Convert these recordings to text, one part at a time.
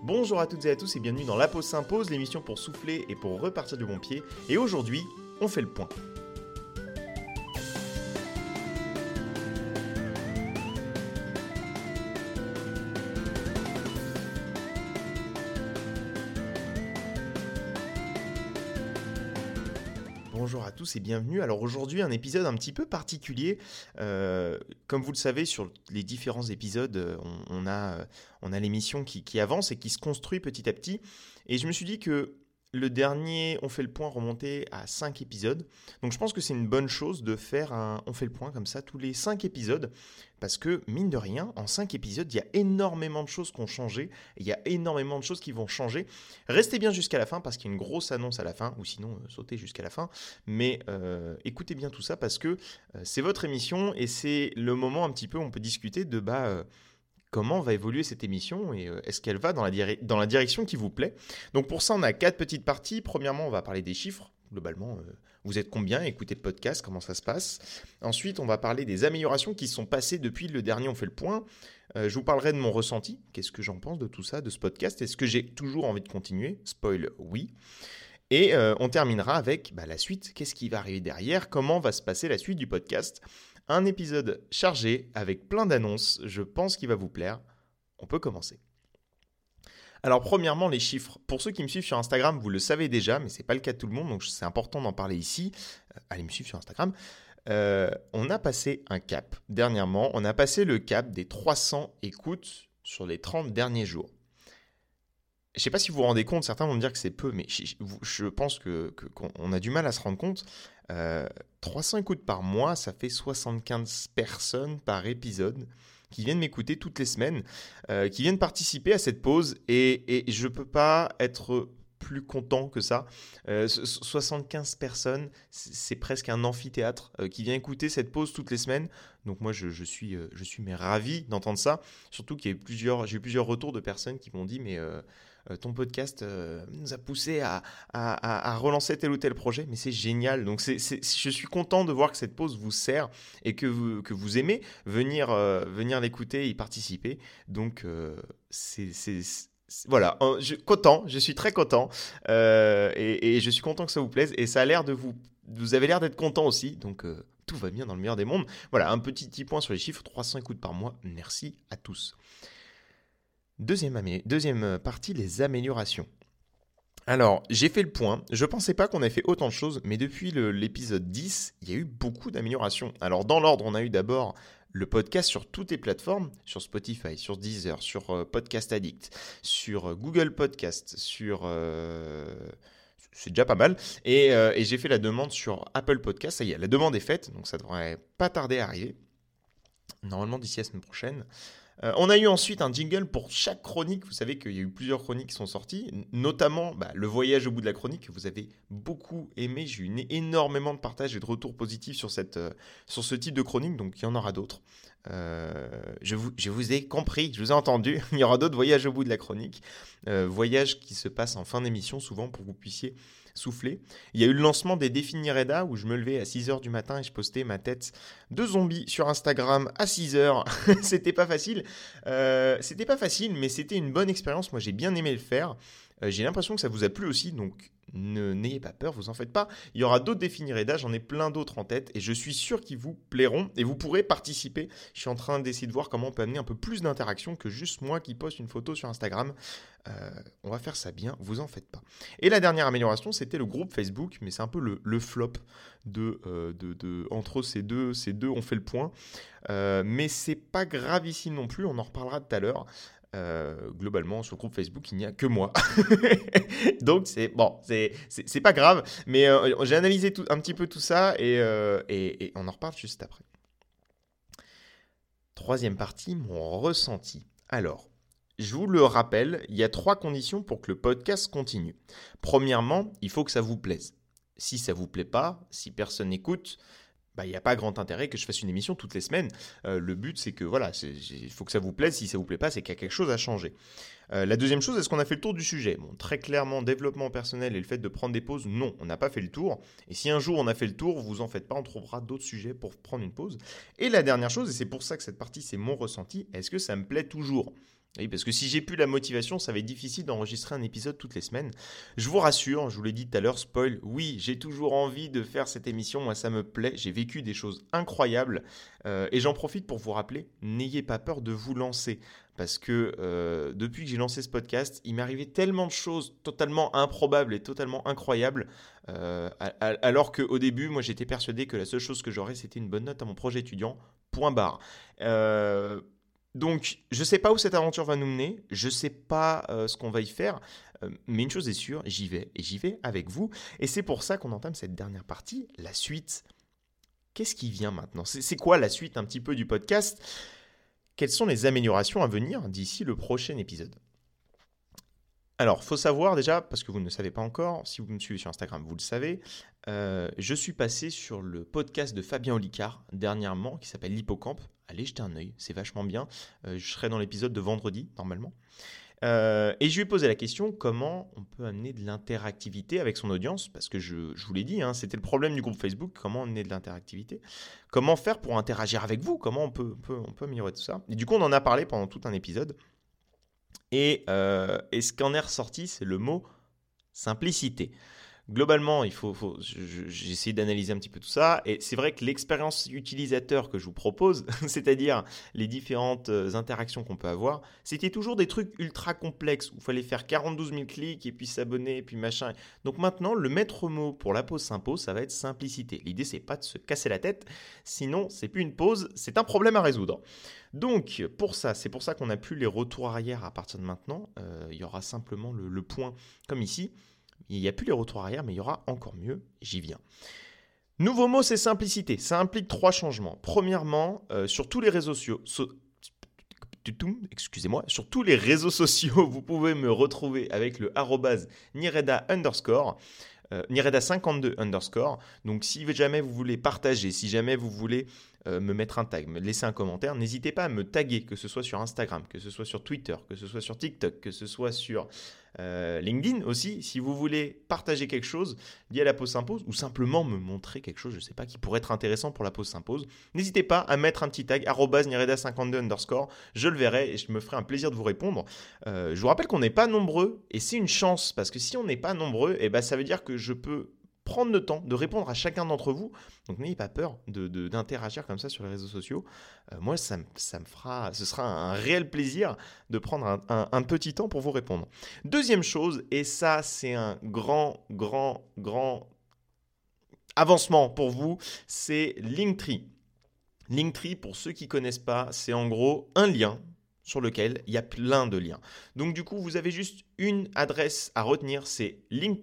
Bonjour à toutes et à tous et bienvenue dans La Pause s'impose, l'émission pour souffler et pour repartir du bon pied. Et aujourd'hui, on fait le point. Bonjour à tous et bienvenue. Alors aujourd'hui, un épisode un petit peu particulier. Comme vous le savez, sur les différents épisodes, on a l'émission qui avance et qui se construit petit à petit. Et je me suis dit que le dernier On fait le point remontait à 5 épisodes. Donc je pense que c'est une bonne chose de faire un On fait le point comme ça tous les 5 épisodes. Parce que, mine de rien, en 5 épisodes, il y a énormément de choses qui ont changé. Et il y a énormément de choses qui vont changer. Restez bien jusqu'à la fin parce qu'il y a une grosse annonce à la fin. Ou sinon, sautez jusqu'à la fin. Mais écoutez bien tout ça parce que c'est votre émission. Et c'est le moment un petit peu où on peut discuter de comment va évoluer cette émission et est-ce qu'elle va dans la direction qui vous plaît. Donc pour ça, on a 4 petites parties. Premièrement, on va parler des chiffres. Globalement, vous êtes combien à écouter le podcast, comment ça se passe. Ensuite, on va parler des améliorations qui sont passées depuis le dernier On fait le point. Je vous parlerai de mon ressenti. Qu'est-ce que j'en pense de tout ça, de ce podcast? Est-ce que j'ai toujours envie de continuer? Spoil, oui. Et on terminera avec la suite. Qu'est-ce qui va arriver derrière? Comment va se passer la suite du podcast? Un épisode chargé avec plein d'annonces. Je pense qu'il va vous plaire. On peut commencer. Alors premièrement, les chiffres. Pour ceux qui me suivent sur Instagram, vous le savez déjà, mais ce n'est pas le cas de tout le monde, donc c'est important d'en parler ici. Allez me suivre sur Instagram. On a passé un cap. Dernièrement, on a passé le cap des 300 écoutes sur les 30 derniers jours. Je ne sais pas si vous vous rendez compte, certains vont me dire que c'est peu, mais je pense qu'on a du mal à se rendre compte. 300 écoutes par mois, ça fait 75 personnes par épisode qui viennent m'écouter toutes les semaines, qui viennent participer à cette pause et je ne peux pas être plus content que ça. 75 personnes, c'est presque un amphithéâtre qui vient écouter cette pause toutes les semaines. Donc moi, je suis mais ravi d'entendre ça. Surtout qu'il y a j'ai eu plusieurs retours de personnes qui m'ont dit « mais ton podcast nous a poussé à relancer tel ou tel projet ». Mais c'est génial. Donc je suis content de voir que cette pause vous sert et que vous aimez venir l'écouter et y participer. Donc voilà, je suis très content et je suis content que ça vous plaise et ça a l'air vous avez l'air d'être content aussi, donc tout va bien dans le meilleur des mondes. Voilà, un petit point sur les chiffres, 300 écoutes par mois, merci à tous. Deuxième partie, les améliorations. Alors, j'ai fait le point, je ne pensais pas qu'on ait fait autant de choses, mais depuis l'épisode 10, il y a eu beaucoup d'améliorations. Alors dans l'ordre, on a eu d'abord le podcast sur toutes les plateformes, sur Spotify, sur Deezer, sur Podcast Addict, sur Google Podcast, c'est déjà pas mal. Et j'ai fait la demande sur Apple Podcast, ça y est, la demande est faite, donc ça devrait pas tarder à arriver. Normalement d'ici la semaine prochaine. On a eu ensuite un jingle pour chaque chronique. Vous savez qu'il y a eu plusieurs chroniques qui sont sorties, notamment le voyage au bout de la chronique que vous avez beaucoup aimé. J'ai eu énormément de partages et de retours positifs sur ce type de chronique, donc il y en aura d'autres. Je vous ai compris, je vous ai entendu. Il y aura d'autres voyages au bout de la chronique. Voyages qui se passent en fin d'émission souvent pour que vous puissiez souffler. Il y a eu le lancement des défis Nireda où je me levais à 6h du matin et je postais ma tête de zombie sur Instagram à 6h. C'était pas facile, mais c'était une bonne expérience. Moi, j'ai bien aimé le faire. J'ai l'impression que ça vous a plu aussi, donc n'ayez pas peur, vous en faites pas. Il y aura d'autres défis Nireda, j'en ai plein d'autres en tête et je suis sûr qu'ils vous plairont et vous pourrez participer. Je suis en train d'essayer de voir comment on peut amener un peu plus d'interaction que juste moi qui poste une photo sur Instagram. On va faire ça bien, vous en faites pas. Et la dernière amélioration, c'était le groupe Facebook, mais c'est un peu le flop entre ces deux, on fait le point. Mais c'est pas gravissime non plus, on en reparlera tout à l'heure. Globalement, sur le groupe Facebook, il n'y a que moi. Donc, c'est pas grave. Mais j'ai analysé un petit peu tout ça et on en reparle juste après. Troisième partie, mon ressenti. Alors, je vous le rappelle, il y a 3 conditions pour que le podcast continue. Premièrement, il faut que ça vous plaise. Si ça ne vous plaît pas, si personne n'écoute, il n'y a pas grand intérêt que je fasse une émission toutes les semaines. Le but, c'est que il faut que ça vous plaise. Si ça ne vous plaît pas, c'est qu'il y a quelque chose à changer. La deuxième chose, est-ce qu'on a fait le tour du sujet? Bon, très clairement, développement personnel et le fait de prendre des pauses, non, on n'a pas fait le tour. Et si un jour on a fait le tour, vous en faites pas, on trouvera d'autres sujets pour prendre une pause. Et la dernière chose, et c'est pour ça que cette partie, c'est mon ressenti, est-ce que ça me plaît toujours? Oui, parce que si j'ai plus la motivation, ça va être difficile d'enregistrer un épisode toutes les semaines. Je vous rassure, je vous l'ai dit tout à l'heure, spoil, oui, j'ai toujours envie de faire cette émission, moi ça me plaît, j'ai vécu des choses incroyables et j'en profite pour vous rappeler, n'ayez pas peur de vous lancer. Parce que depuis que j'ai lancé ce podcast, il m'est arrivé tellement de choses totalement improbables et totalement incroyables, alors qu'au début, moi j'étais persuadé que la seule chose que j'aurais, c'était une bonne note à mon projet étudiant, point barre. Donc, je ne sais pas où cette aventure va nous mener, je ne sais pas ce qu'on va y faire, mais une chose est sûre, j'y vais, et j'y vais avec vous. Et c'est pour ça qu'on entame cette dernière partie, la suite. Qu'est-ce qui vient maintenant? C'est quoi la suite un petit peu du podcast? Quelles sont les améliorations à venir d'ici le prochain épisode? Alors, faut savoir déjà, parce que vous ne le savez pas encore, si vous me suivez sur Instagram, vous le savez, je suis passé sur le podcast de Fabien Olicard dernièrement, qui s'appelle l'Hippocampe. Allez jeter un œil, c'est vachement bien. Je serai dans l'épisode de vendredi, normalement. Et je lui ai posé la question, comment on peut amener de l'interactivité avec son audience? Parce que je vous l'ai dit, hein, c'était le problème du groupe Facebook, comment amener de l'interactivité? Comment faire pour interagir avec vous? Comment on peut améliorer tout ça? Et du coup, on en a parlé pendant tout un épisode. Et ce qu'en est ressorti, c'est le mot simplicité. Globalement, j'ai essayé d'analyser un petit peu tout ça, et c'est vrai que l'expérience utilisateur que je vous propose, c'est-à-dire les différentes interactions qu'on peut avoir, c'était toujours des trucs ultra complexes, où il fallait faire 42 000 clics, et puis s'abonner, et puis machin. Donc maintenant, le maître mot pour la pause s'impose, ça va être simplicité. L'idée, c'est pas de se casser la tête, sinon c'est plus une pause, c'est un problème à résoudre. Donc, c'est pour ça qu'on n'a plus les retours arrière à partir de maintenant. Il y aura simplement le point comme ici. Il n'y a plus les retours arrière, mais il y aura encore mieux. J'y viens. Nouveau mot, c'est simplicité. Ça implique 3 changements. Premièrement, sur tous les réseaux sociaux, sur tous les réseaux sociaux, vous pouvez me retrouver avec le @nireda_, Nireda52_. Donc, si jamais vous voulez partager, si jamais vous voulez me mettre un tag, me laisser un commentaire, n'hésitez pas à me taguer, que ce soit sur Instagram, que ce soit sur Twitter, que ce soit sur TikTok, que ce soit sur LinkedIn aussi. Si vous voulez partager quelque chose lié à la pause s'impose ou simplement me montrer quelque chose, je ne sais pas, qui pourrait être intéressant pour la pause s'impose, n'hésitez pas à mettre un petit tag @nireda52_. Je le verrai et je me ferai un plaisir de vous répondre. Je vous rappelle qu'on n'est pas nombreux et c'est une chance parce que si on n'est pas nombreux, ça veut dire que je peux prendre le temps de répondre à chacun d'entre vous. Donc n'ayez pas peur d'interagir comme ça sur les réseaux sociaux. Moi, ce sera un réel plaisir de prendre un petit temps pour vous répondre. Deuxième chose, et ça c'est un grand avancement pour vous, c'est Linktree. Linktree, pour ceux qui ne connaissent pas, c'est en gros un lien sur lequel il y a plein de liens. Donc du coup, vous avez juste une adresse à retenir, c'est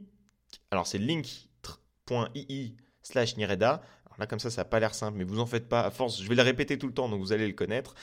link.ii/nireda. Alors là, comme ça n'a pas l'air simple, mais vous en faites pas. À force, je vais le répéter tout le temps, donc vous allez le connaître.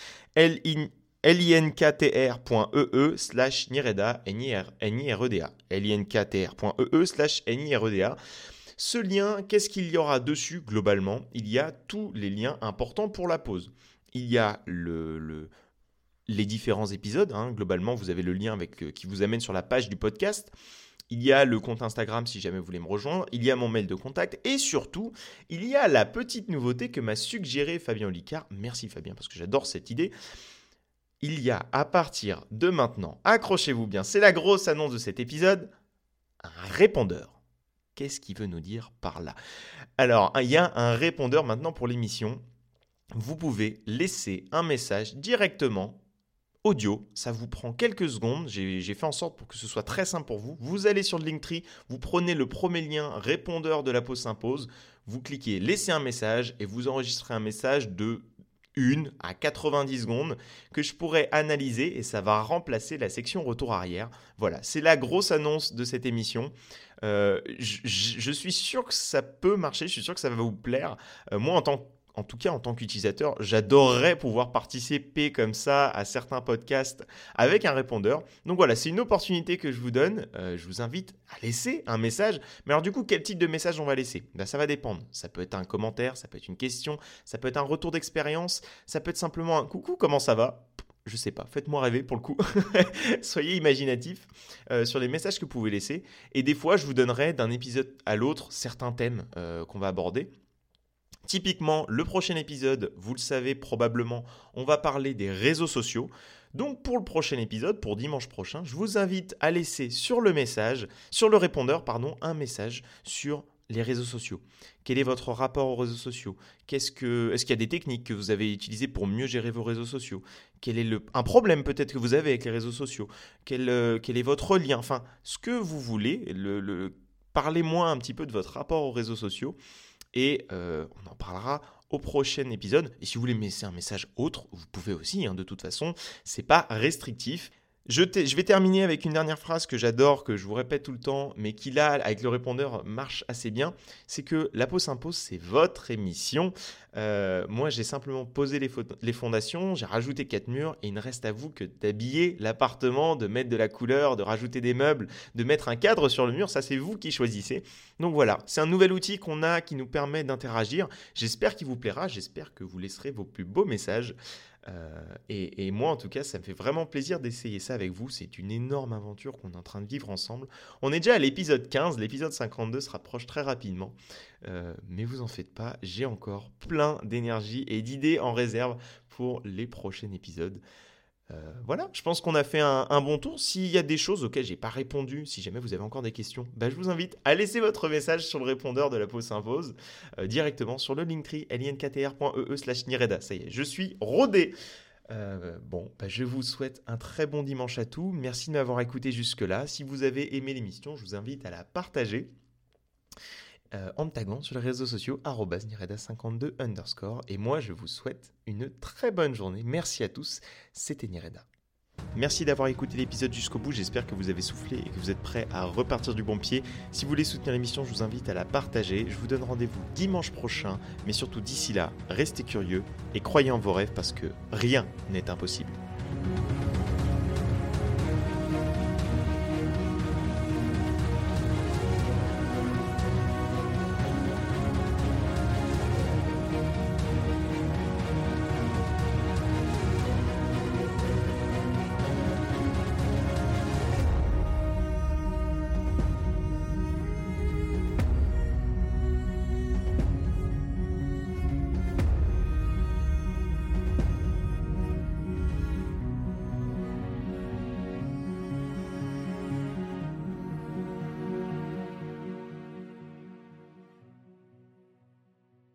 linktr.ee/nireda, NIREDA. linktr.ee/nireda. Ce lien, qu'est-ce qu'il y aura dessus globalement? Il y a tous les liens importants pour la pause. Il y a les différents épisodes. Globalement, vous avez le lien qui vous amène sur la page du podcast. Il y a le compte Instagram si jamais vous voulez me rejoindre. Il y a mon mail de contact. Et surtout, il y a la petite nouveauté que m'a suggéré Fabien Olicard. Merci Fabien, parce que j'adore cette idée. Il y a à partir de maintenant, accrochez-vous bien, c'est la grosse annonce de cet épisode, un répondeur. Qu'est-ce qu'il veut nous dire par là? Alors, il y a un répondeur maintenant pour l'émission. Vous pouvez laisser un message directement audio, ça vous prend quelques secondes, j'ai fait en sorte pour que ce soit très simple pour vous. Vous allez sur le Linktree, vous prenez le premier lien répondeur de la pause s'impose, vous cliquez laisser un message et vous enregistrez un message de 1 à 90 secondes que je pourrai analyser et ça va remplacer la section retour arrière. Voilà, c'est la grosse annonce de cette émission. Je suis sûr que ça peut marcher, je suis sûr que ça va vous plaire. Moi, en tout cas, en tant qu'utilisateur, j'adorerais pouvoir participer comme ça à certains podcasts avec un répondeur. Donc voilà, c'est une opportunité que je vous donne. Je vous invite à laisser un message. Mais alors du coup, quel type de message on va laisser? Ça va dépendre. Ça peut être un commentaire, ça peut être une question, ça peut être un retour d'expérience, ça peut être simplement un « coucou, comment ça va ?» Je sais pas, faites-moi rêver pour le coup. Soyez imaginatifs sur les messages que vous pouvez laisser. Et des fois, je vous donnerai d'un épisode à l'autre certains thèmes qu'on va aborder. Typiquement, le prochain épisode, vous le savez probablement, on va parler des réseaux sociaux. Donc pour le prochain épisode, pour dimanche prochain, je vous invite à laisser sur le répondeur, un message sur les réseaux sociaux. Quel est votre rapport aux réseaux sociaux ? Est-ce qu'il y a des techniques que vous avez utilisées pour mieux gérer vos réseaux sociaux ? Quel est un problème peut-être que vous avez avec les réseaux sociaux ? Quel est votre lien ? Enfin, ce que vous voulez, parlez-moi un petit peu de votre rapport aux réseaux sociaux. Et on en parlera au prochain épisode. Et si vous voulez me laisser un message autre, vous pouvez aussi, de toute façon, c'est pas restrictif. Je vais terminer avec une dernière phrase que j'adore, que je vous répète tout le temps, mais qui là, avec le répondeur, marche assez bien. C'est que La Peau s'impose, c'est votre émission. Moi, j'ai simplement posé les fondations, j'ai rajouté 4 murs et il ne reste à vous que d'habiller l'appartement, de mettre de la couleur, de rajouter des meubles, de mettre un cadre sur le mur. Ça, c'est vous qui choisissez. Donc voilà, c'est un nouvel outil qu'on a qui nous permet d'interagir. J'espère qu'il vous plaira, j'espère que vous laisserez vos plus beaux messages. Et moi, en tout cas, ça me fait vraiment plaisir d'essayer ça avec vous. C'est une énorme aventure qu'on est en train de vivre ensemble. On est déjà à l'épisode 15, l'épisode 52 se rapproche très rapidement. Mais vous en faites pas, j'ai encore plein d'énergie et d'idées en réserve pour les prochains épisodes. Voilà, je pense qu'on a fait un bon tour. S'il y a des choses auxquelles j'ai pas répondu, si jamais vous avez encore des questions, je vous invite à laisser votre message sur le répondeur de La Peau s'impose directement sur le linktree linktr.ee/nireda. Ça y est, je suis rodé. Je vous souhaite un très bon dimanche à tous. Merci de m'avoir écouté jusque-là. Si vous avez aimé l'émission, je vous invite à la partager en me taguant sur les réseaux sociaux @nireda52_. Et moi, je vous souhaite une très bonne journée. Merci à tous. C'était Nireda. Merci d'avoir écouté l'épisode jusqu'au bout. J'espère que vous avez soufflé et que vous êtes prêts à repartir du bon pied. Si vous voulez soutenir l'émission, je vous invite à la partager. Je vous donne rendez-vous dimanche prochain. Mais surtout d'ici là, restez curieux et croyez en vos rêves parce que rien n'est impossible.